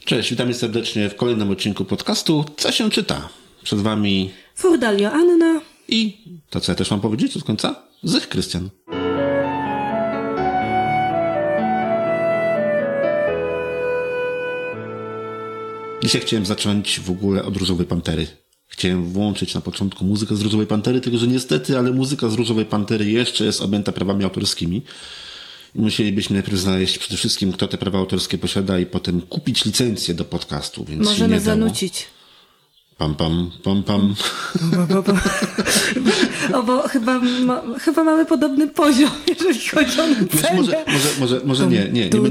Cześć, witamy serdecznie w kolejnym odcinku podcastu Co się czyta? Przed wami Furdalio Anna i to, co ja też mam powiedzieć od końca, Zych Krystian. Dzisiaj chciałem zacząć w ogóle od Różowej Pantery. Chciałem włączyć na początku muzykę z Różowej Pantery, tylko że niestety, ale muzyka z Różowej Pantery jeszcze jest objęta prawami autorskimi. I musielibyśmy najpierw znaleźć przede wszystkim, kto te prawa autorskie posiada i potem kupić licencję do podcastu, więc możemy nie zanucić. Pam, pam, pam, pam. O, bo chyba mamy podobny poziom, jeżeli chodzi o nucenie. Może nie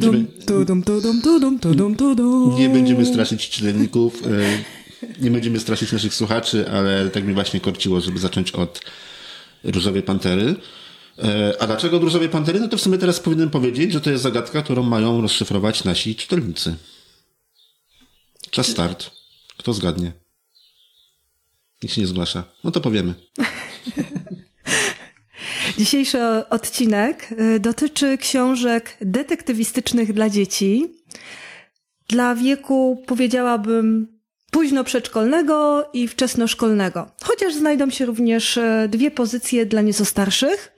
będziemy straszyć czytelników, nie będziemy straszyć naszych słuchaczy, ale tak mi właśnie korciło, żeby zacząć od Różowej Pantery. A dlaczego od Różowej Pantery? No to w sumie teraz powinienem powiedzieć, że to jest zagadka, którą mają rozszyfrować nasi czytelnicy. Czas start. Kto zgadnie? Nikt się nie zgłasza. No to powiemy. Dzisiejszy odcinek dotyczy książek detektywistycznych dla dzieci. Dla wieku, powiedziałabym, późno przedszkolnego i wczesnoszkolnego. Chociaż znajdą się również dwie pozycje dla nieco starszych.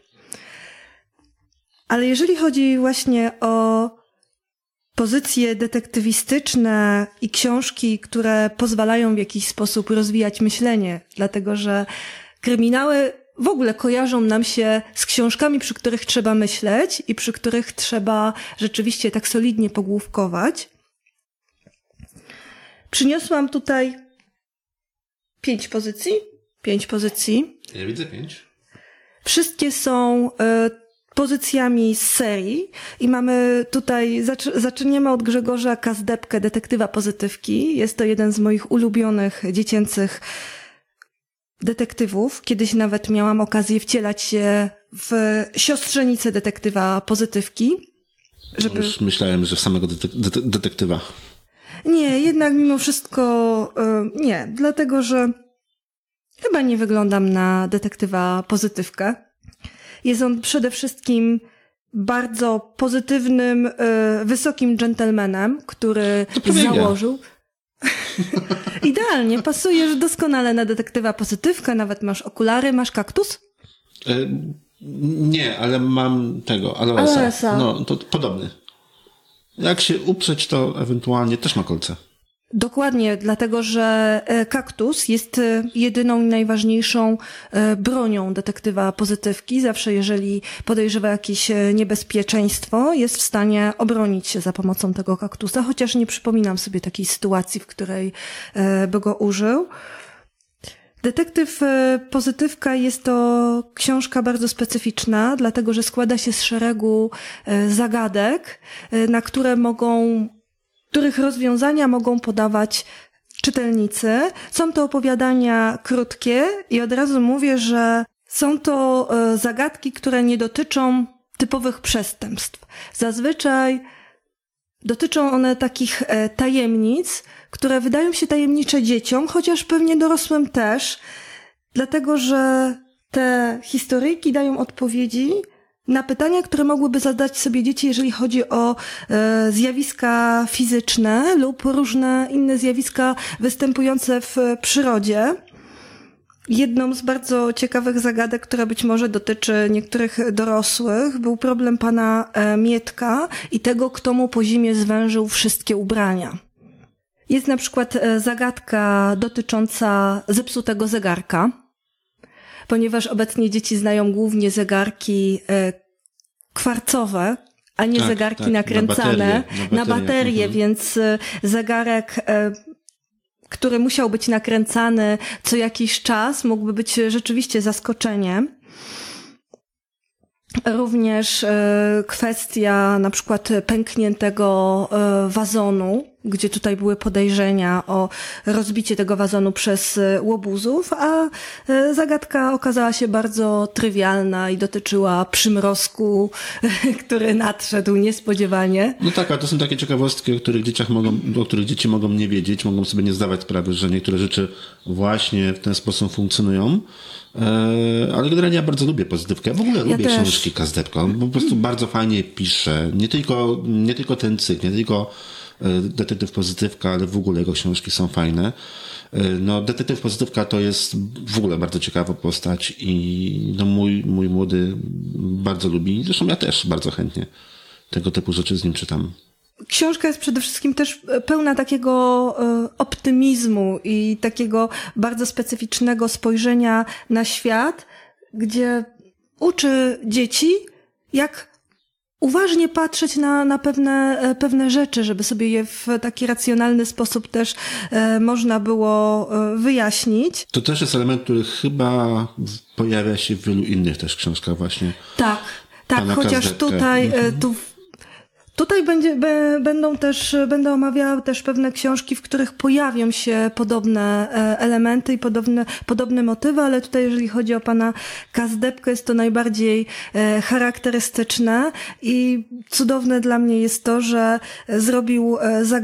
Ale jeżeli chodzi właśnie o pozycje detektywistyczne i książki, które pozwalają w jakiś sposób rozwijać myślenie, dlatego że kryminały w ogóle kojarzą nam się z książkami, przy których trzeba myśleć i przy których trzeba rzeczywiście tak solidnie pogłówkować. Przyniosłam tutaj 5 pozycji. 5 pozycji. Ja widzę 5. Wszystkie są pozycjami z serii i mamy tutaj, zaczniemy od Grzegorza Kazdebkę, detektywa pozytywki. Jest to jeden z moich ulubionych dziecięcych detektywów. Kiedyś nawet miałam okazję wcielać się w siostrzenicę detektywa pozytywki. Już myślałem, że w samego detektywa. Nie, jednak mimo wszystko nie, dlatego że chyba nie wyglądam na detektywa pozytywkę. Jest on przede wszystkim bardzo pozytywnym, wysokim dżentelmenem, który założył... Idealnie, pasujesz doskonale na detektywa pozytywkę, nawet masz okulary, masz kaktus? Nie, ale mam tego, aloesa. No, to podobny. Jak się uprzeć, to ewentualnie też ma kolce. Dokładnie, dlatego że kaktus jest jedyną i najważniejszą bronią detektywa pozytywki. Zawsze jeżeli podejrzewa jakieś niebezpieczeństwo, jest w stanie obronić się za pomocą tego kaktusa, chociaż nie przypominam sobie takiej sytuacji, w której by go użył. Detektyw pozytywka jest to książka bardzo specyficzna, dlatego że składa się z szeregu zagadek, na których rozwiązania mogą podawać czytelnicy. Są to opowiadania krótkie i od razu mówię, że są to zagadki, które nie dotyczą typowych przestępstw. Zazwyczaj dotyczą one takich tajemnic, które wydają się tajemnicze dzieciom, chociaż pewnie dorosłym też, dlatego że te historyjki dają odpowiedzi na pytania, które mogłyby zadać sobie dzieci, jeżeli chodzi o zjawiska fizyczne lub różne inne zjawiska występujące w przyrodzie. Jedną z bardzo ciekawych zagadek, która być może dotyczy niektórych dorosłych, był problem pana Mietka i tego, kto mu po zimie zwężył wszystkie ubrania. Jest na przykład zagadka dotycząca zepsutego zegarka, ponieważ obecnie dzieci znają głównie zegarki kwarcowe, a nie zegarki nakręcane na baterię, więc zegarek, który musiał być nakręcany co jakiś czas, mógłby być rzeczywiście zaskoczeniem. Również kwestia na przykład pękniętego wazonu, gdzie tutaj były podejrzenia o rozbicie tego wazonu przez łobuzów, a zagadka okazała się bardzo trywialna i dotyczyła przymrozku, który nadszedł niespodziewanie. No tak, a to są takie ciekawostki, o których dzieci mogą nie wiedzieć, mogą sobie nie zdawać sprawy, że niektóre rzeczy właśnie w ten sposób funkcjonują. Ale generalnie ja bardzo lubię pozytywkę. W ogóle lubię książki Kazdebka. Po prostu bardzo fajnie pisze. Nie tylko ten cykl, nie tylko Detektyw Pozytywka, ale w ogóle jego książki są fajne. No, Detektyw Pozytywka to jest w ogóle bardzo ciekawa postać i no, mój młody bardzo lubi. Zresztą ja też bardzo chętnie tego typu rzeczy z nim czytam. Książka jest przede wszystkim też pełna takiego optymizmu i takiego bardzo specyficznego spojrzenia na świat, gdzie uczy dzieci, jak uważnie patrzeć na pewne rzeczy, żeby sobie je w taki racjonalny sposób też można było wyjaśnić. To też jest element, który chyba pojawia się w wielu innych też książkach właśnie. Tak, chociaż Kazdepkę. Tutaj będę omawiała też pewne książki, w których pojawią się podobne elementy i podobne motywy, ale tutaj jeżeli chodzi o pana Kazdepkę, jest to najbardziej charakterystyczne i cudowne dla mnie jest to, że zrobił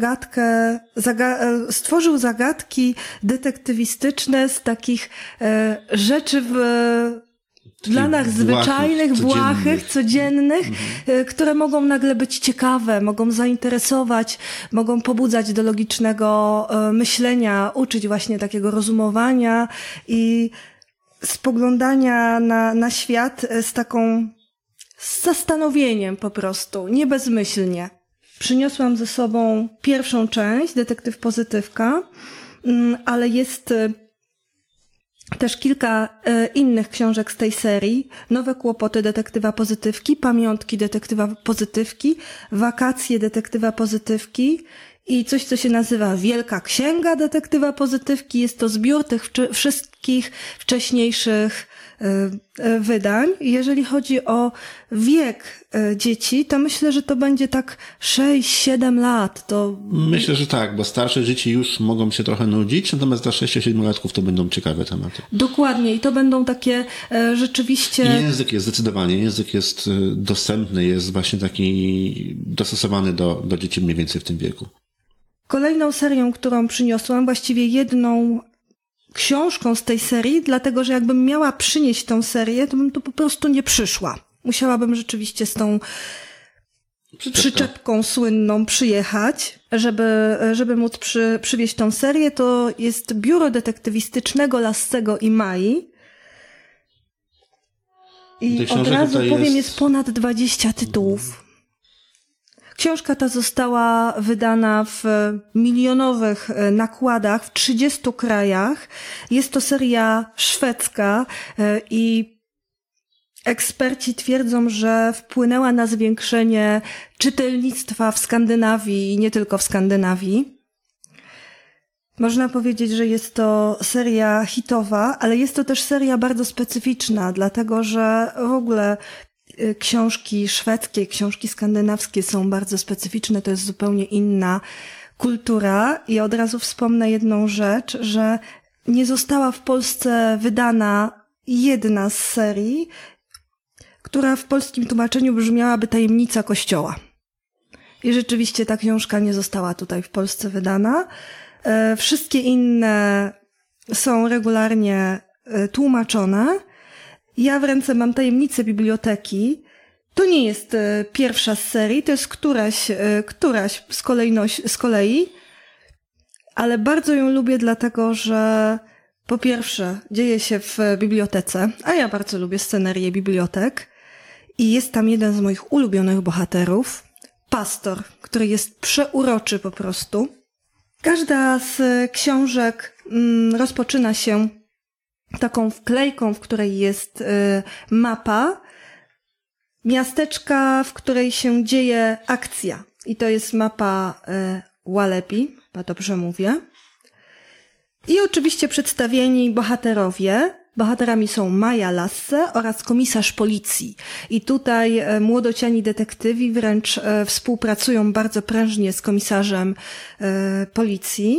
stworzył zagadki detektywistyczne z takich rzeczy dla nas zwyczajnych, błahych, codziennych, które mogą nagle być ciekawe, mogą zainteresować, mogą pobudzać do logicznego myślenia, uczyć właśnie takiego rozumowania i spoglądania na świat z zastanowieniem po prostu, nie bezmyślnie. Przyniosłam ze sobą pierwszą część, Detektyw Pozytywka, ale jest też kilka innych książek z tej serii. Nowe kłopoty detektywa Pozytywki, Pamiątki detektywa Pozytywki, Wakacje detektywa Pozytywki i coś, co się nazywa Wielka Księga detektywa Pozytywki. Jest to zbiór tych wszystkich wcześniejszych wydań. Jeżeli chodzi o wiek dzieci, to myślę, że to będzie tak 6-7 lat. Myślę, że tak, bo starsze dzieci już mogą się trochę nudzić, natomiast dla 6-7-latków to będą ciekawe tematy. Dokładnie i to będą takie rzeczywiście... Język jest dostępny, jest właśnie taki dostosowany do dzieci mniej więcej w tym wieku. Kolejną serią, którą przyniosłam, właściwie jedną książką z tej serii, dlatego że jakbym miała przynieść tą serię, to bym tu po prostu nie przyszła. Musiałabym rzeczywiście z tą przyczepką słynną przyjechać, żeby móc przywieźć tą serię. To jest Biuro Detektywistycznego Lassego i Mai. I od razu powiem, jest ponad 20 tytułów. Książka ta została wydana w milionowych nakładach w 30 krajach. Jest to seria szwedzka i eksperci twierdzą, że wpłynęła na zwiększenie czytelnictwa w Skandynawii i nie tylko w Skandynawii. Można powiedzieć, że jest to seria hitowa, ale jest to też seria bardzo specyficzna, dlatego że w ogóle książki szwedzkie, książki skandynawskie są bardzo specyficzne, to jest zupełnie inna kultura i od razu wspomnę jedną rzecz, że nie została w Polsce wydana jedna z serii, która w polskim tłumaczeniu brzmiałaby Tajemnica Kościoła. I rzeczywiście ta książka nie została tutaj w Polsce wydana. Wszystkie inne są regularnie tłumaczone. Ja w ręce mam Tajemnicę Biblioteki. To nie jest pierwsza z serii, to jest któraś z kolei, ale bardzo ją lubię dlatego, że po pierwsze dzieje się w bibliotece, a ja bardzo lubię scenerię bibliotek i jest tam jeden z moich ulubionych bohaterów, pastor, który jest przeuroczy po prostu. Każda z książek rozpoczyna się taką wklejką, w której jest mapa miasteczka, w której się dzieje akcja. I to jest mapa Łalepi, chyba dobrze mówię. I oczywiście przedstawieni bohaterowie. Bohaterami są Maja Lasse oraz komisarz policji. I tutaj młodociani detektywi wręcz współpracują bardzo prężnie z komisarzem policji.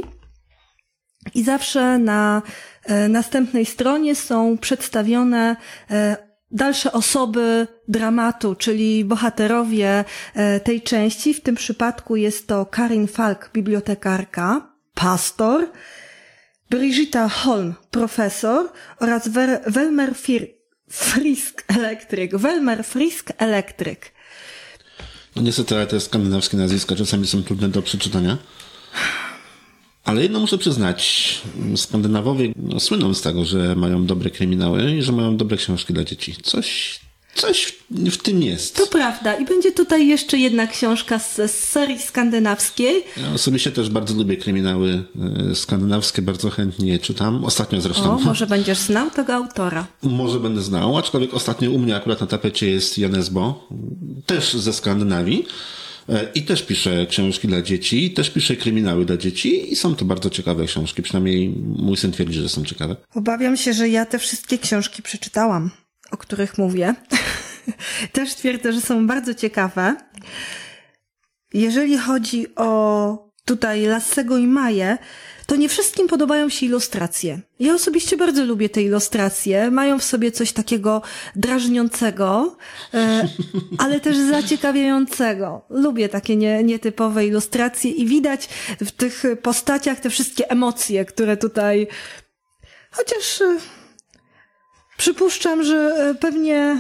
I zawsze na następnej stronie są przedstawione dalsze osoby dramatu, czyli bohaterowie tej części. W tym przypadku jest to Karin Falk, bibliotekarka, pastor, Brigitta Holm, profesor oraz Welmer Frisk, elektryk. No niestety, ale te skandynawskie nazwiska czasami są trudne do przeczytania. Ale jedno muszę przyznać, Skandynawowie słyną z tego, że mają dobre kryminały i że mają dobre książki dla dzieci. Coś w tym jest. To prawda. I będzie tutaj jeszcze jedna książka z serii skandynawskiej. Ja osobiście też bardzo lubię kryminały skandynawskie, bardzo chętnie je czytam. Ostatnio zresztą. O, może będziesz znał tego autora. Może będę znał, aczkolwiek ostatnio u mnie akurat na tapecie jest Jan Esbo, też ze Skandynawii. I też pisze książki dla dzieci, i też pisze kryminały dla dzieci i są to bardzo ciekawe książki. Przynajmniej mój syn twierdzi, że są ciekawe. Obawiam się, że ja te wszystkie książki przeczytałam, o których mówię. Też twierdzę, że są bardzo ciekawe. Jeżeli chodzi o tutaj Lassego i Maję, to nie wszystkim podobają się ilustracje. Ja osobiście bardzo lubię te ilustracje. Mają w sobie coś takiego drażniącego, ale też zaciekawiającego. Lubię takie nietypowe ilustracje i widać w tych postaciach te wszystkie emocje, które tutaj... Chociaż przypuszczam, że pewnie...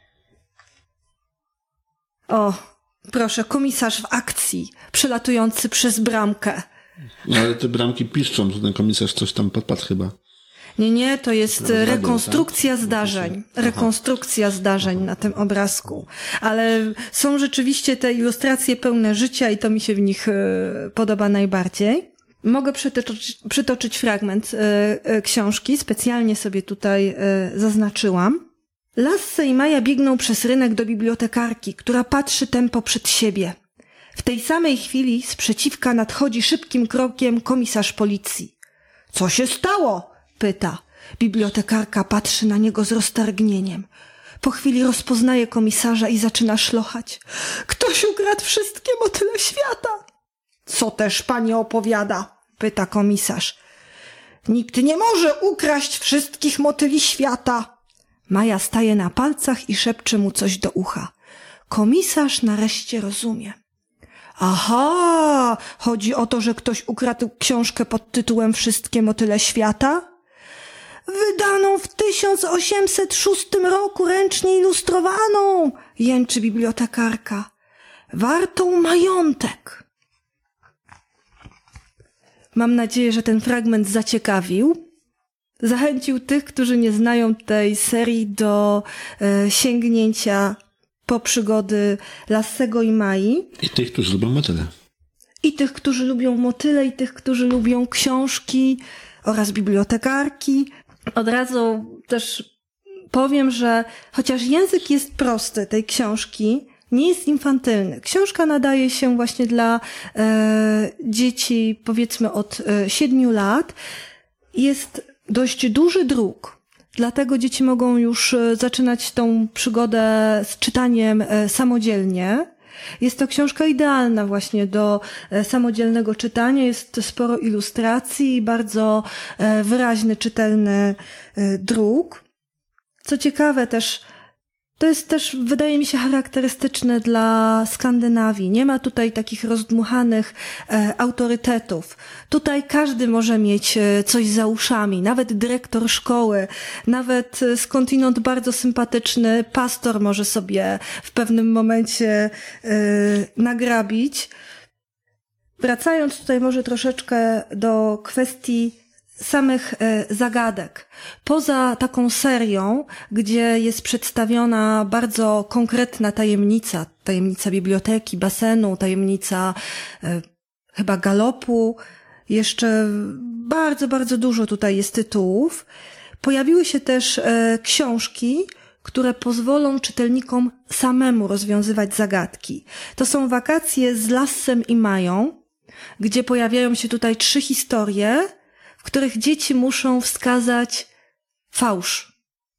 O, proszę, komisarz w akcji, przelatujący przez bramkę. No ale te bramki piszczą, że ten komisarz coś tam podpadł chyba. Nie, to jest rekonstrukcja zdarzeń. Rekonstrukcja zdarzeń na tym obrazku. Ale są rzeczywiście te ilustracje pełne życia i to mi się w nich podoba najbardziej. Mogę przytoczyć fragment książki, specjalnie sobie tutaj zaznaczyłam. Lasse i Maja biegną przez rynek do bibliotekarki, która patrzy tępo przed siebie. W tej samej chwili sprzeciwka nadchodzi szybkim krokiem komisarz policji. — Co się stało? — pyta. Bibliotekarka patrzy na niego z roztargnieniem. Po chwili rozpoznaje komisarza i zaczyna szlochać. — Ktoś ukradł wszystkie motyle świata! — Co też pani opowiada? — pyta komisarz. — Nikt nie może ukraść wszystkich motyli świata! Maja staje na palcach i szepcze mu coś do ucha. Komisarz nareszcie rozumie. Aha, chodzi o to, że ktoś ukradł książkę pod tytułem Wszystkie motyle świata? Wydaną w 1806 roku, ręcznie ilustrowaną, jęczy bibliotekarka. Wartą majątek. Mam nadzieję, że ten fragment zaciekawił. Zachęcił tych, którzy nie znają tej serii do sięgnięcia po przygody Lassego i Mai. I tych, którzy lubią motyle. I tych, którzy lubią motyle, i tych, którzy lubią książki oraz bibliotekarki. Od razu też powiem, że chociaż język jest prosty tej książki, nie jest infantylny. Książka nadaje się właśnie dla dzieci powiedzmy od 7 lat. Jest dość duży druk. Dlatego dzieci mogą już zaczynać tą przygodę z czytaniem samodzielnie. Jest to książka idealna właśnie do samodzielnego czytania. Jest sporo ilustracji i bardzo wyraźny, czytelny druk. Co ciekawe też, to jest też, wydaje mi się, charakterystyczne dla Skandynawii. Nie ma tutaj takich rozdmuchanych autorytetów. Tutaj każdy może mieć coś za uszami, nawet dyrektor szkoły, nawet skądinąd bardzo sympatyczny pastor może sobie w pewnym momencie nagrabić. Wracając tutaj może troszeczkę do kwestii samych zagadek. Poza taką serią, gdzie jest przedstawiona bardzo konkretna tajemnica, tajemnica biblioteki, basenu, tajemnica chyba galopu, jeszcze bardzo, bardzo dużo tutaj jest tytułów. Pojawiły się też książki, które pozwolą czytelnikom samemu rozwiązywać zagadki. To są Wakacje z Lassem i Mają, gdzie pojawiają się tutaj 3 historie, w których dzieci muszą wskazać fałsz.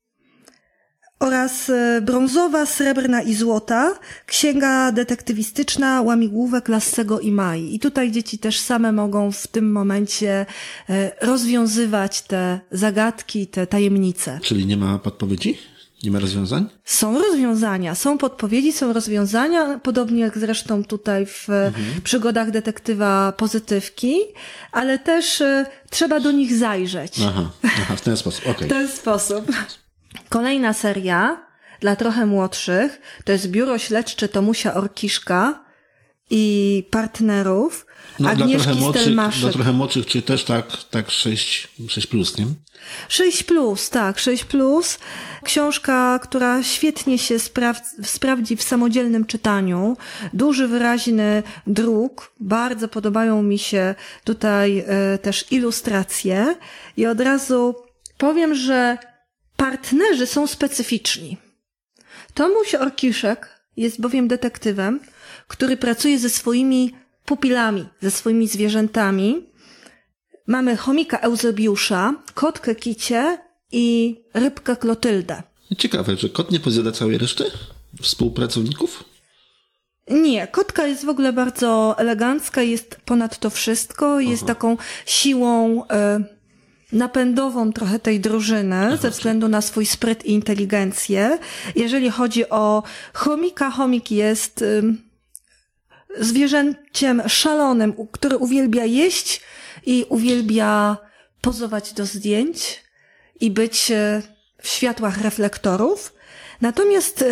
Oraz Brązowa, Srebrna i Złota, księga detektywistyczna łamigłówek Lassego i Mai. I tutaj dzieci też same mogą w tym momencie rozwiązywać te zagadki, te tajemnice. Czyli nie ma podpowiedzi? Nie ma rozwiązań? Są rozwiązania, są podpowiedzi, są rozwiązania, podobnie jak zresztą tutaj w przygodach detektywa Pozytywki, ale też trzeba do nich zajrzeć. Aha, w ten sposób, okej. W ten sposób. Kolejna seria, dla trochę młodszych. To jest Biuro Śledcze Tomusia Orkiszka i partnerów. Agnieszki Stelmaszek. Dla trochę młodszych, czy też tak 6 plus, nie? 6+, tak, 6+. Książka, która świetnie się sprawdzi w samodzielnym czytaniu. Duży, wyraźny druk. Bardzo podobają mi się tutaj też ilustracje. I od razu powiem, że partnerzy są specyficzni. Tomuś Orkiszek jest bowiem detektywem, który pracuje ze swoimi pupilami, ze swoimi zwierzętami. Mamy chomika Eusebiusza, kotkę Kicię i rybkę Klotyldę. Ciekawe, że kot nie pozjada całej reszty współpracowników? Nie, kotka jest w ogóle bardzo elegancka, jest ponad to wszystko, jest taką siłą napędową trochę tej drużyny ze względu na swój spryt i inteligencję. Jeżeli chodzi o chomika, chomik jest zwierzęciem szalonym, który uwielbia jeść i uwielbia pozować do zdjęć i być w światłach reflektorów. Natomiast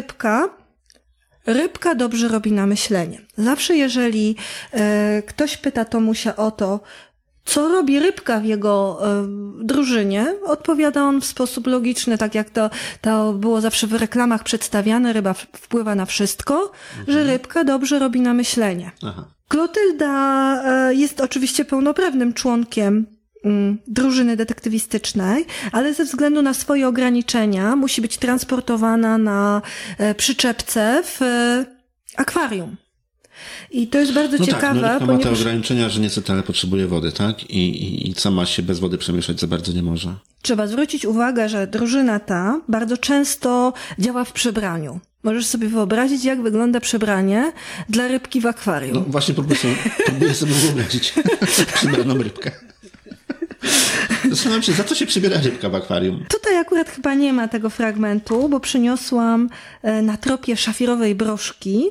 rybka dobrze robi na myślenie. Zawsze jeżeli ktoś pyta Tomusia o to, co robi rybka w jego drużynie, odpowiada on w sposób logiczny, tak jak to było zawsze w reklamach przedstawiane, ryba wpływa na wszystko, że rybka dobrze robi na myślenie. Aha. Klotylda jest oczywiście pełnoprawnym członkiem drużyny detektywistycznej, ale ze względu na swoje ograniczenia musi być transportowana na przyczepce w akwarium. I to jest bardzo ciekawe, tak, ponieważ ma te ograniczenia, że niestety ale potrzebuje wody, tak? I sama się bez wody przemieszać za bardzo nie może. Trzeba zwrócić uwagę, że drużyna ta bardzo często działa w przebraniu. Możesz sobie wyobrazić, jak wygląda przebranie dla rybki w akwarium. No właśnie próbuję sobie wyobrazić przebraną rybkę. Zastanawiam się, za co się przybiera rybka w akwarium? Tutaj akurat chyba nie ma tego fragmentu, bo przyniosłam na tropie szafirowej broszki.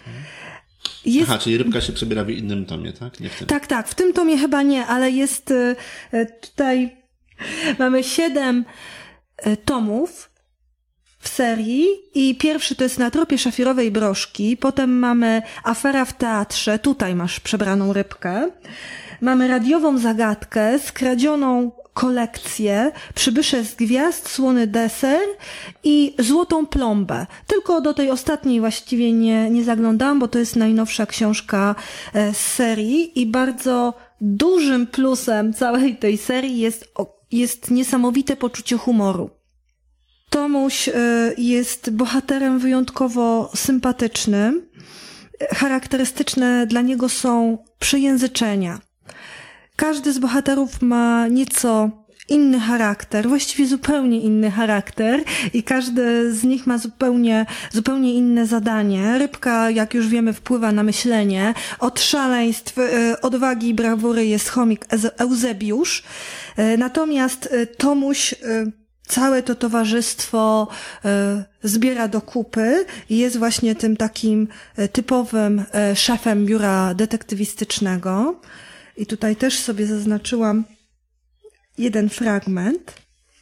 Aha, czyli rybka się przebiera w innym tomie, tak? Nie w tym. Tak, w tym tomie chyba nie, ale jest tutaj mamy 7 tomów w serii i pierwszy to jest Na tropie szafirowej broszki, potem mamy Afera w teatrze, tutaj masz przebraną rybkę, mamy Radiową zagadkę, Skradzioną kolekcję, Przybysze z gwiazd, Słony deser i Złotą plombę. Tylko do tej ostatniej właściwie nie zaglądałam, bo to jest najnowsza książka z serii i bardzo dużym plusem całej tej serii jest niesamowite poczucie humoru. Tomuś jest bohaterem wyjątkowo sympatycznym. Charakterystyczne dla niego są przejęzyczenia. Każdy z bohaterów ma nieco inny charakter, właściwie zupełnie inny charakter i każdy z nich ma zupełnie inne zadanie. Rybka, jak już wiemy, wpływa na myślenie. Od szaleństw, odwagi i brawury jest chomik Eusebiusz. Natomiast Tomuś całe to towarzystwo zbiera do kupy i jest właśnie tym takim typowym szefem biura detektywistycznego. I tutaj też sobie zaznaczyłam jeden fragment,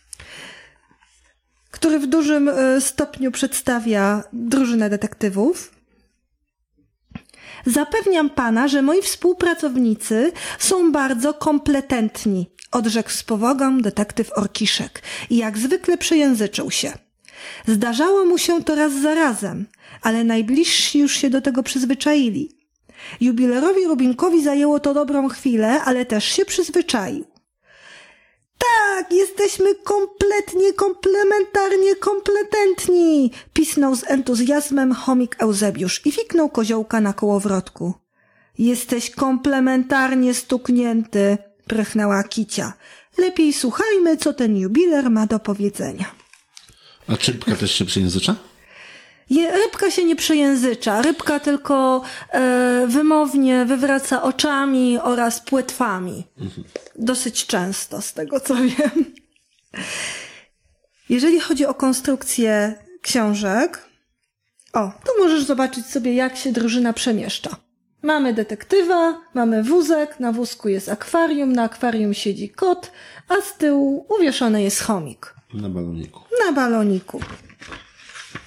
który w dużym stopniu przedstawia drużynę detektywów. Zapewniam pana, że moi współpracownicy są bardzo kompetentni, odrzekł z powagą detektyw Orkiszek i jak zwykle przejęzyczył się. Zdarzało mu się to raz za razem, ale najbliżsi już się do tego przyzwyczaili. Jubilerowi Rubinkowi zajęło to dobrą chwilę, ale też się przyzwyczaił. Tak, jesteśmy komplementarnie kompetentni, pisnął z entuzjazmem chomik Eusebiusz i fiknął koziołka na kołowrotku. Jesteś komplementarnie stuknięty, prychnęła Kicia. Lepiej słuchajmy, co ten jubiler ma do powiedzenia. A czy rybka też się przejęzycza? Rybka się nie przejęzycza. Rybka tylko wymownie wywraca oczami oraz płetwami. Dosyć często, z tego co wiem. Jeżeli chodzi o konstrukcję książek, tu możesz zobaczyć sobie, jak się drużyna przemieszcza. Mamy detektywa, mamy wózek, na wózku jest akwarium, na akwarium siedzi kot, a z tyłu uwieszony jest chomik. Na baloniku. Na baloniku.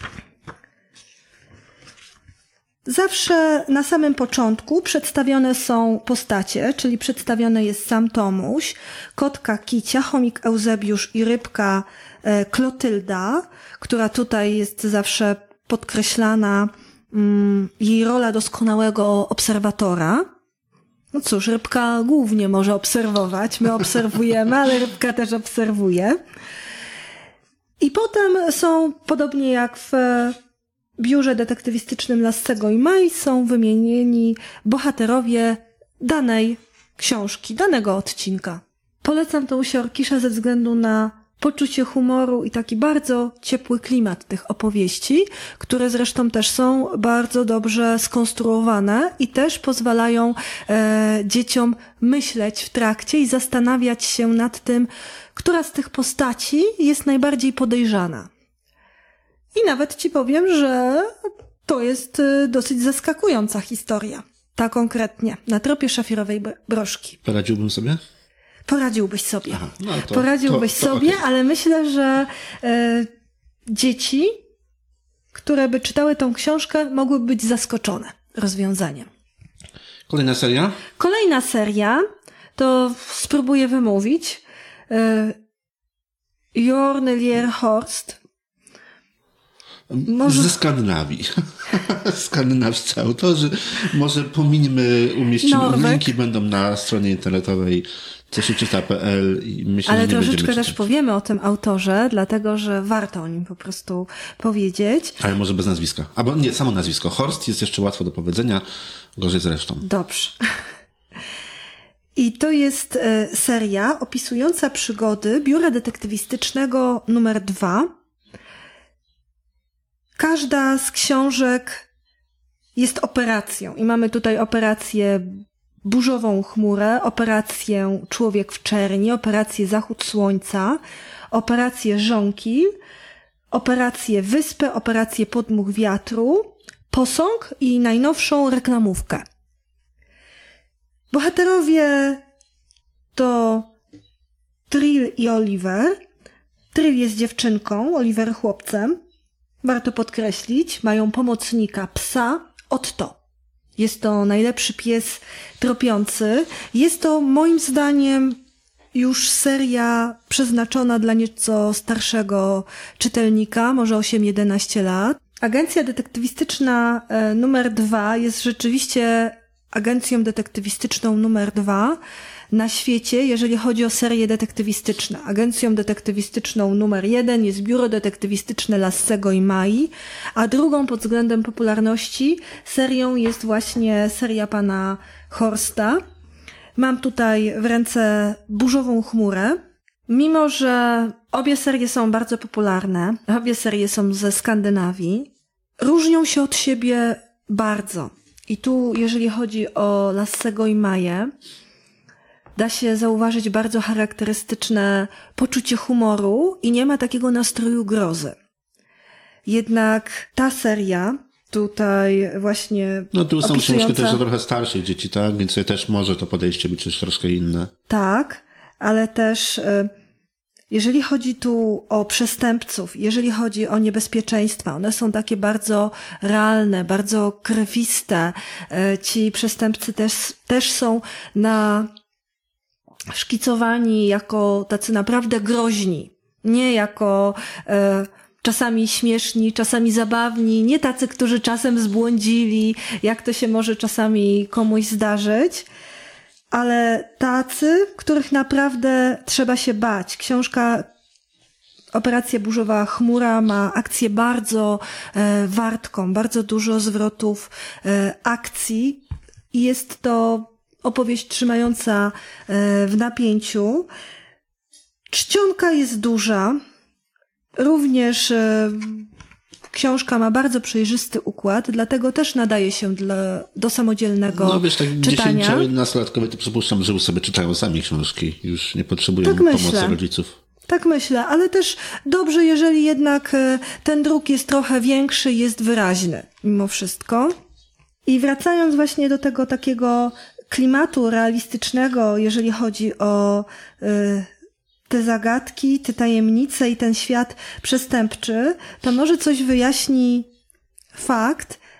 Zawsze na samym początku przedstawione są postacie, czyli przedstawiony jest sam Tomuś, kotka Kicia, chomik Eusebiusz i rybka Klotylda, która tutaj jest zawsze podkreślana, jej rola doskonałego obserwatora. No cóż, rybka głównie może obserwować, my obserwujemy, ale rybka też obserwuje. I potem są, podobnie jak w biurze detektywistycznym Lassego i Mai, są wymienieni bohaterowie danej książki, danego odcinka. Polecam tą Orkiszę ze względu na poczucie humoru i taki bardzo ciepły klimat tych opowieści, które zresztą też są bardzo dobrze skonstruowane i też pozwalają dzieciom myśleć w trakcie i zastanawiać się nad tym, która z tych postaci jest najbardziej podejrzana. I nawet ci powiem, że to jest dosyć zaskakująca historia. Ta konkretnie, na tropie szafirowej broszki. Poradziłbym sobie? Poradziłbyś sobie. Aha, no Poradziłbyś sobie, okay. Ale myślę, że dzieci, które by czytały tą książkę, mogłyby być zaskoczone rozwiązaniem. Kolejna seria? Kolejna seria, to spróbuję wymówić. Jornelierhorst. Ze Skandynawii. Skandynawscy autorzy. Może pomińmy, umieścimy linki, będą na stronie internetowej coszyczyta.pl i myślę, ale że nie troszeczkę też powiemy o tym autorze, dlatego, że warto o nim po prostu powiedzieć. Ale może bez nazwiska. Albo nie, samo nazwisko. Horst jest jeszcze łatwo do powiedzenia, gorzej z resztą. Dobrze. I to jest seria opisująca przygody biura detektywistycznego numer 2. Każda z książek jest operacją i mamy tutaj operację Burzową chmurę, operację Człowiek w czerni, operację Zachód słońca, operację Żonkil, operację Wyspę, operację Podmuch wiatru, Posąg i najnowszą reklamówkę. Bohaterowie to Trill i Oliver. Trill jest dziewczynką, Oliver chłopcem. Warto podkreślić, mają pomocnika, psa Otto. Jest to najlepszy pies tropiący. Jest to moim zdaniem już seria przeznaczona dla nieco starszego czytelnika, może 8-11 lat. Agencja detektywistyczna numer 2 jest rzeczywiście agencją detektywistyczną numer 2 na świecie, jeżeli chodzi o serie detektywistyczne. Agencją detektywistyczną numer 1 jest biuro detektywistyczne Lassego i Mai, a drugą pod względem popularności serią jest właśnie seria pana Horsta. Mam tutaj w ręce Burzową chmurę. Mimo że obie serie są bardzo popularne, obie serie są ze Skandynawii, różnią się od siebie bardzo. I tu, jeżeli chodzi o Lassego i Maję, da się zauważyć bardzo charakterystyczne poczucie humoru i nie ma takiego nastroju grozy. Jednak ta seria tutaj właśnie no tu są opisująca... książki też dla trochę starszych dzieci, tak? Więc też może to podejście być już troszkę inne. Tak, ale też jeżeli chodzi tu o przestępców, jeżeli chodzi o niebezpieczeństwa, one są takie bardzo realne, bardzo krwiste. Ci przestępcy też są szkicowani jako tacy naprawdę groźni, nie jako czasami śmieszni, czasami zabawni, nie tacy, którzy czasem zbłądzili, jak to się może czasami komuś zdarzyć, ale tacy, których naprawdę trzeba się bać. Książka Operacja Burzowa chmura ma akcję bardzo wartką, bardzo dużo zwrotów akcji i jest to opowieść trzymająca w napięciu. Czcionka jest duża. Również książka ma bardzo przejrzysty układ, dlatego też nadaje się do samodzielnego czytania. No wiesz, tak 10-11-latkowie to przypuszczam, że już sobie czytają sami książki. Już nie potrzebują pomocy rodziców. Tak myślę, ale też dobrze, jeżeli jednak ten druk jest trochę większy, jest wyraźny mimo wszystko. I wracając właśnie do tego takiego klimatu realistycznego, jeżeli chodzi o te zagadki, te tajemnice i ten świat przestępczy, to może coś wyjaśni fakt,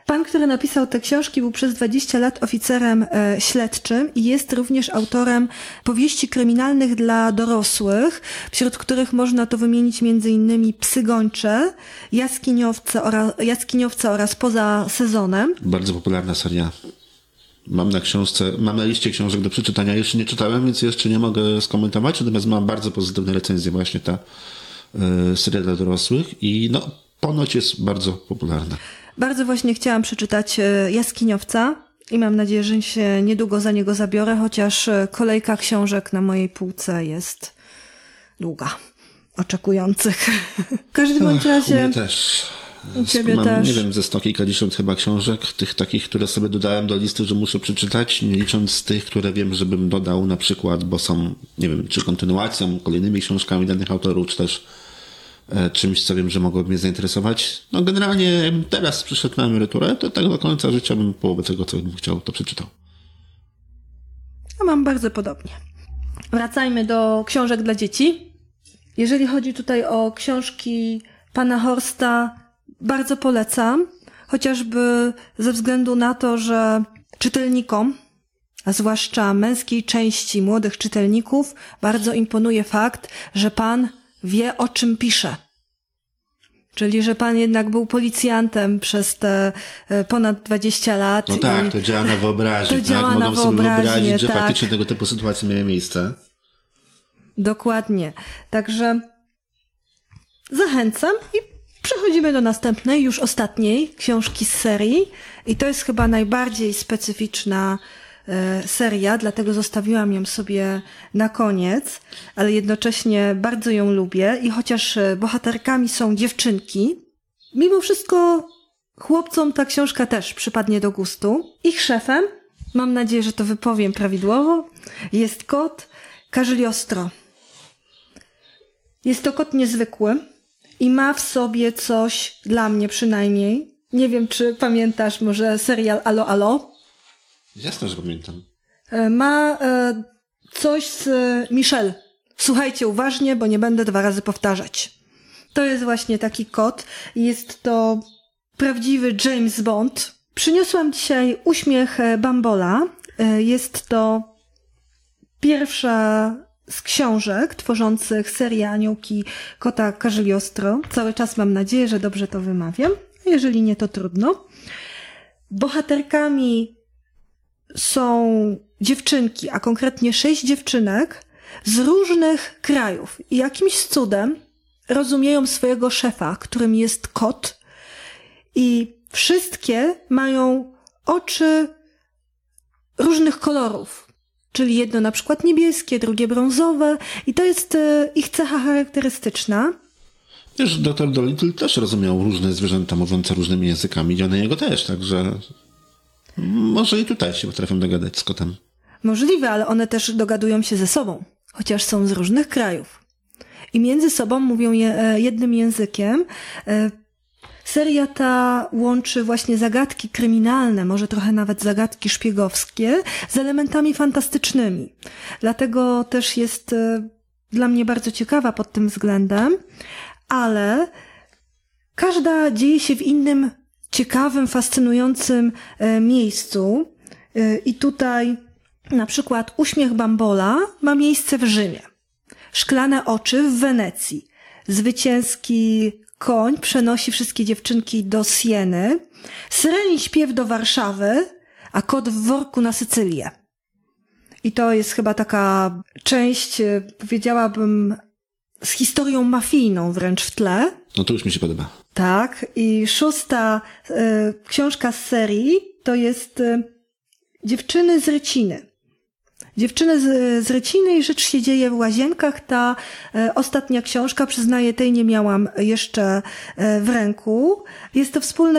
Pan, który napisał te książki, był przez 20 lat oficerem śledczym i jest również autorem powieści kryminalnych dla dorosłych, wśród których można to wymienić m.in. Psy gończe, Jaskiniowce oraz Poza sezonem. Bardzo popularna seria. Mam na liście książek do przeczytania. Jeszcze nie czytałem, więc jeszcze nie mogę skomentować, natomiast mam bardzo pozytywne recenzje właśnie ta seria dla dorosłych i no, ponoć jest bardzo popularna. Bardzo właśnie chciałam przeczytać Jaskiniowca i mam nadzieję, że się niedługo za niego zabiorę, chociaż kolejka książek na mojej półce jest długa, oczekujących. W każdym bądź razie... U mnie też. U ciebie mam, też. Nie wiem, ze 100 kilkadziesiąt chyba książek, tych takich, które sobie dodałem do listy, że muszę przeczytać, nie licząc tych, które wiem, żebym dodał na przykład, bo są, nie wiem, czy kontynuacją, kolejnymi książkami danych autorów, czy też czymś, co wiem, że mogłoby mnie zainteresować. No generalnie teraz przyszedł na emeryturę, to tak do końca życia bym połowę tego, co bym chciał, to przeczytał. Ja mam bardzo podobnie. Wracajmy do książek dla dzieci. Jeżeli chodzi tutaj o książki pana Horsta, bardzo polecam, chociażby ze względu na to, że czytelnikom, a zwłaszcza męskiej części młodych czytelników, bardzo imponuje fakt, że pan wie, o czym pisze. Czyli, że pan jednak był policjantem przez te ponad 20 lat. No tak, to działa na wyobraźnię. To działa tak? na Mogą sobie wyobraźnię, wyobrazić, że tak. faktycznie tego typu sytuacje miały miejsce. Dokładnie. Także zachęcam i przechodzimy do następnej, już ostatniej książki z serii. I to jest chyba najbardziej specyficzna seria, dlatego zostawiłam ją sobie na koniec, ale jednocześnie bardzo ją lubię i chociaż bohaterkami są dziewczynki, mimo wszystko chłopcom ta książka też przypadnie do gustu. Ich szefem, mam nadzieję, że to wypowiem prawidłowo, jest kot Cagliostro. Jest to kot niezwykły i ma w sobie coś, dla mnie przynajmniej. Nie wiem, czy pamiętasz może serial Alo Alo? Jasne, że pamiętam. Ma coś z Michelle. Słuchajcie uważnie, bo nie będę 2 razy powtarzać. To jest właśnie taki kot. Jest to prawdziwy James Bond. Przyniosłam dzisiaj Uśmiech Bambola. Jest to pierwsza z książek tworzących serię Aniołki kota Cagliostro. Cały czas mam nadzieję, że dobrze to wymawiam. Jeżeli nie, to trudno. Bohaterkami są dziewczynki, a konkretnie 6 dziewczynek z różnych krajów. I jakimś cudem rozumieją swojego szefa, którym jest kot. I wszystkie mają oczy różnych kolorów. Czyli jedno na przykład niebieskie, drugie brązowe. I to jest ich cecha charakterystyczna. Wiesz, Dr. Dolittle też rozumiał różne zwierzęta mówiące różnymi językami i one jego też, także może i tutaj się potrafią dogadać z kotem. Możliwe, ale one też dogadują się ze sobą, chociaż są z różnych krajów. I między sobą mówią jednym językiem. Seria ta łączy właśnie zagadki kryminalne, może trochę nawet zagadki szpiegowskie, z elementami fantastycznymi. Dlatego też jest dla mnie bardzo ciekawa pod tym względem, ale każda dzieje się w innym ciekawym, fascynującym miejscu. I tutaj na przykład Uśmiech Bambola ma miejsce w Rzymie. Szklane oczy w Wenecji. Zwycięski koń przenosi wszystkie dziewczynki do Sieny. Syreni śpiew do Warszawy, a kot w worku na Sycylię. I to jest chyba taka część, powiedziałabym, z historią mafijną wręcz w tle. No to już mi się podoba. Tak. I 6. książka z serii to jest Dziewczyny z Ryciny. Dziewczyny z Ryciny i rzecz się dzieje w Łazienkach. Ta ostatnia książka, przyznaję, tej nie miałam jeszcze w ręku. Jest to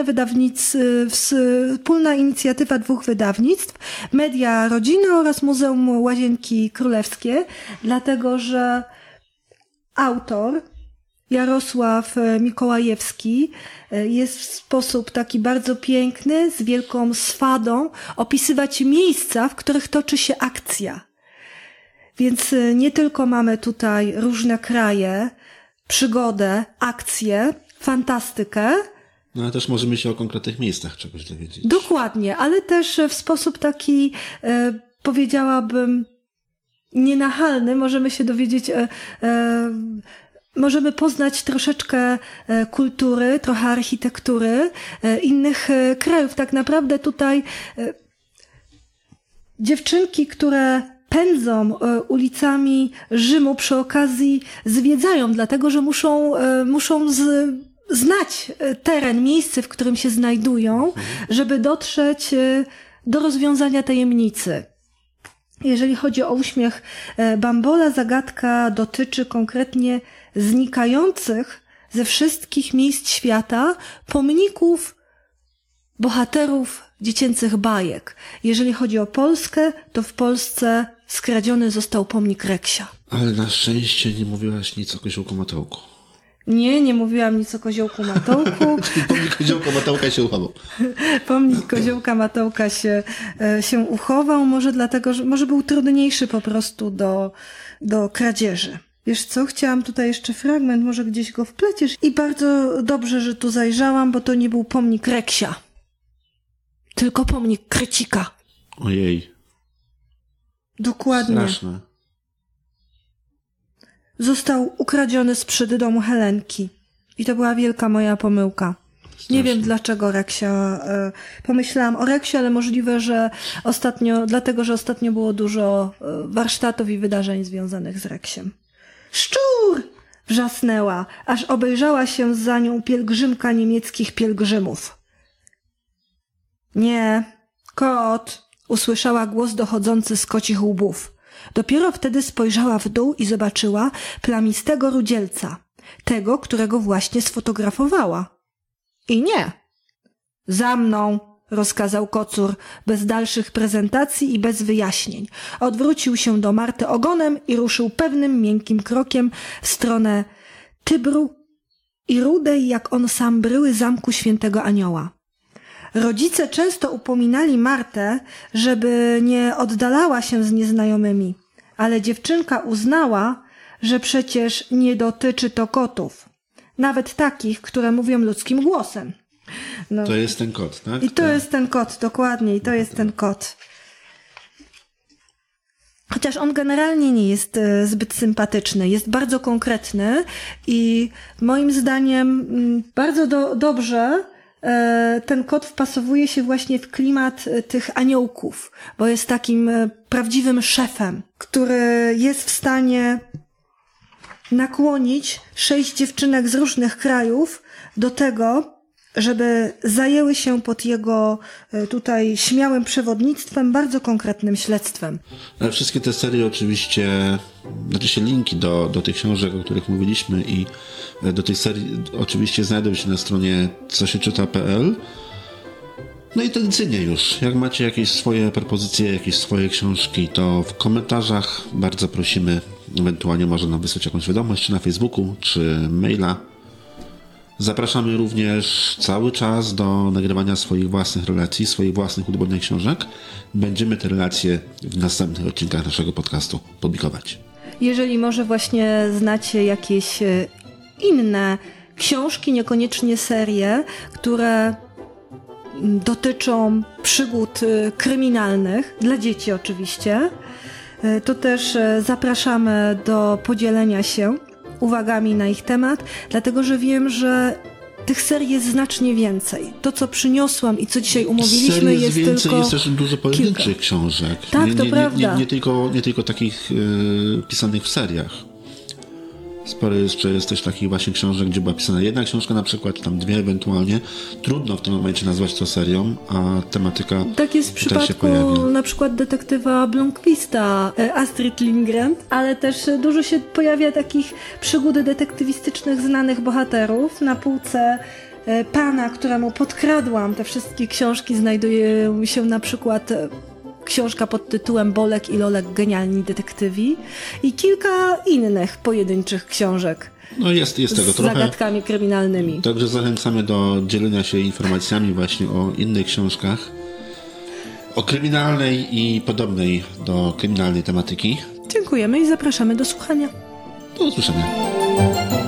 wspólna inicjatywa 2 wydawnictw, Media Rodzina oraz Muzeum Łazienki Królewskie, dlatego że autor Jarosław Mikołajewski jest w sposób taki bardzo piękny, z wielką swadą opisywać miejsca, w których toczy się akcja. Więc nie tylko mamy tutaj różne kraje, przygodę, akcję, fantastykę, No ale też możemy się o konkretnych miejscach czegoś dowiedzieć. Dokładnie, ale też w sposób taki, powiedziałabym, nienachalny możemy się dowiedzieć, możemy poznać troszeczkę kultury, trochę architektury innych krajów. Tak naprawdę tutaj dziewczynki, które pędzą ulicami Rzymu, przy okazji zwiedzają, dlatego że muszą znać teren, miejsce, w którym się znajdują, żeby dotrzeć do rozwiązania tajemnicy. Jeżeli chodzi o uśmiech Bambola, zagadka dotyczy konkretnie znikających ze wszystkich miejsc świata pomników bohaterów dziecięcych bajek. Jeżeli chodzi o Polskę, to w Polsce skradziony został pomnik Reksia. Ale na szczęście nie mówiłaś nic o Koziołku Matołku. Nie mówiłam nic o Koziołku Matołku. Pomnik Koziołka Matołka się uchował. Pomnik Koziołka Matołka się uchował, może dlatego, że może był trudniejszy po prostu do kradzieży. Wiesz co, chciałam tutaj jeszcze fragment, może gdzieś go wpleciesz. I bardzo dobrze, że tu zajrzałam, bo to nie był pomnik Reksia, tylko pomnik Krecika. Ojej. Dokładnie. Straszne. Został ukradziony sprzed domu Helenki. I to była wielka moja pomyłka. Straszne. Nie wiem dlaczego Reksia. Pomyślałam o Reksiu, ale możliwe, że dlatego, że ostatnio było dużo warsztatów i wydarzeń związanych z Reksiem. Szczur! Wrzasnęła, aż obejrzała się za nią pielgrzymka niemieckich pielgrzymów. Nie, kot! Usłyszała głos dochodzący z kocich łbów. Dopiero wtedy spojrzała w dół i zobaczyła plamistego rudzielca, tego, którego właśnie sfotografowała. I nie. Za mną, rozkazał kocur, bez dalszych prezentacji i bez wyjaśnień. Odwrócił się do Marty ogonem i ruszył pewnym, miękkim krokiem w stronę Tybru i rudej, jak on sam, bryły zamku Świętego Anioła. Rodzice często upominali Martę, żeby nie oddalała się z nieznajomymi, ale dziewczynka uznała, że przecież nie dotyczy to kotów, nawet takich, które mówią ludzkim głosem. No. To jest ten kot, tak? I to jest ten kot, dokładnie, i to jest ten kot. Chociaż on generalnie nie jest zbyt sympatyczny, jest bardzo konkretny i moim zdaniem bardzo dobrze ten kot wpasowuje się właśnie w klimat tych aniołków, bo jest takim prawdziwym szefem, który jest w stanie nakłonić 6 dziewczynek z różnych krajów do tego, żeby zajęły się pod jego tutaj śmiałym przewodnictwem bardzo konkretnym śledztwem. Ale wszystkie te serie oczywiście, linki do tych książek, o których mówiliśmy i do tych serii oczywiście znajdą się na stronie cosieczyta.pl. No i tradycyjnie już, jak macie jakieś swoje propozycje, jakieś swoje książki, to w komentarzach bardzo prosimy, ewentualnie można nam wysłać jakąś wiadomość, czy na Facebooku, czy maila. Zapraszamy również cały czas do nagrywania swoich własnych relacji, swoich własnych ulubionych książek. Będziemy te relacje w następnych odcinkach naszego podcastu publikować. Jeżeli może właśnie znacie jakieś inne książki, niekoniecznie serie, które dotyczą przygód kryminalnych, dla dzieci oczywiście, to też zapraszamy do podzielenia się uwagami na ich temat, dlatego że wiem, że tych serii jest znacznie więcej. To, co przyniosłam i co dzisiaj umówiliśmy, serii jest więcej, tylko jest też dużo pojedynczych kilka książek. Tak, to prawda. Nie tylko takich pisanych w seriach. Sporo jeszcze jest też takich właśnie książek, gdzie była pisana jedna książka na przykład, czy tam dwie ewentualnie. Trudno w tym momencie nazwać to serią, a tematyka tak jest w przypadku na przykład detektywa Blomqvista, Astrid Lindgren, ale też dużo się pojawia takich przygód detektywistycznych znanych bohaterów. Na półce pana, któremu podkradłam te wszystkie książki, znajduje się na przykład książka pod tytułem Bolek i Lolek – genialni detektywi i kilka innych pojedynczych książek. No jest tego z trochę. Zagadkami kryminalnymi. Także zachęcamy do dzielenia się informacjami właśnie o innych książkach, o kryminalnej i podobnej do kryminalnej tematyki. Dziękujemy i zapraszamy do słuchania. Do usłyszenia.